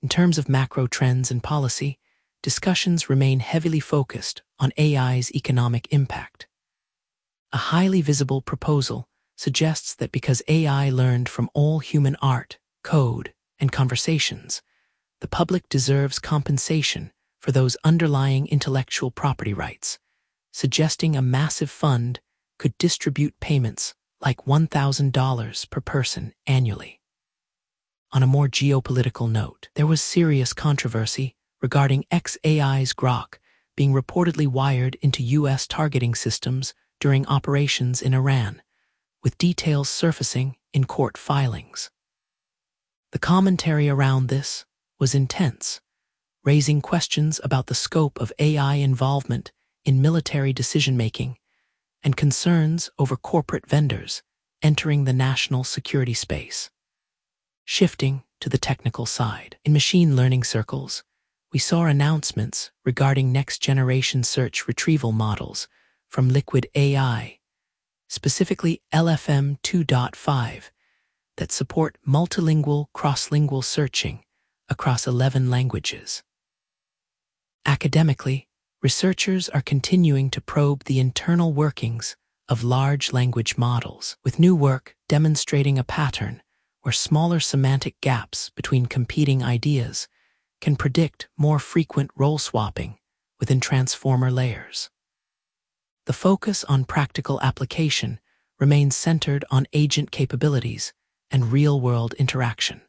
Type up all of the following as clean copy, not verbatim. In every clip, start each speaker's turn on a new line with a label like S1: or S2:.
S1: In terms of macro trends and policy, discussions remain heavily focused on AI's economic impact. A highly visible proposal suggests that because AI learned from all human art, code, and conversations, the public deserves compensation for those underlying intellectual property rights, suggesting a massive fund could distribute payments like $1,000 per person annually. On a more geopolitical note, there was serious controversy regarding xAI's Grok being reportedly wired into U.S. targeting systems during operations in Iran, with details surfacing in court filings. The commentary around this was intense, raising questions about the scope of AI involvement in military decision-making and concerns over corporate vendors entering the national security space. Shifting to the technical side, in machine learning circles, we saw announcements regarding next-generation search retrieval models from Liquid AI, specifically LFM 2.5, that support multilingual cross-lingual searching across 11 languages. Academically, researchers are continuing to probe the internal workings of large language models, with new work demonstrating a pattern where smaller semantic gaps between competing ideas can predict more frequent role swapping within transformer layers. The focus on practical application remains centered on agent capabilities and real-world interaction.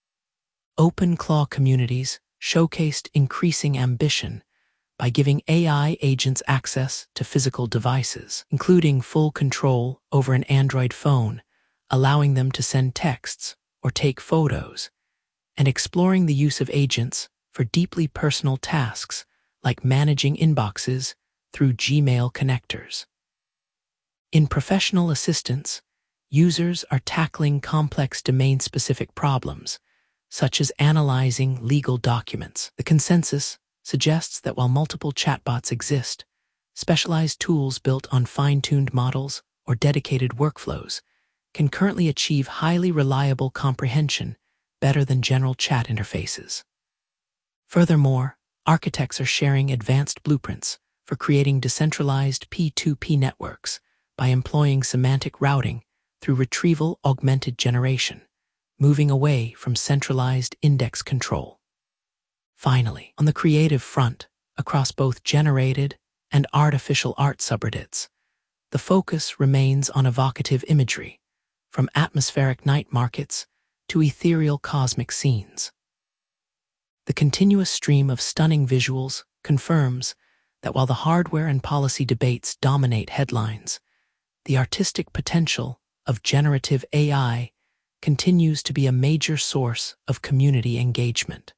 S1: OpenClaw communities showcased increasing ambition by giving AI agents access to physical devices, including full control over an Android phone, allowing them to send texts or take photos, and exploring the use of agents for deeply personal tasks like managing inboxes through Gmail connectors. In professional assistance, users are tackling complex domain-specific problems, such as analyzing legal documents. The consensus suggests that while multiple chatbots exist, specialized tools built on fine-tuned models or dedicated workflows can currently achieve highly reliable comprehension better than general chat interfaces. Furthermore, architects are sharing advanced blueprints for creating decentralized P2P networks by employing semantic routing through retrieval-augmented generation, moving away from centralized index control. Finally, on the creative front, across both generated and artificial art subreddits, the focus remains on evocative imagery, from atmospheric night markets to ethereal cosmic scenes. The continuous stream of stunning visuals confirms that while the hardware and policy debates dominate headlines, the artistic potential of generative AI continues to be a major source of community engagement.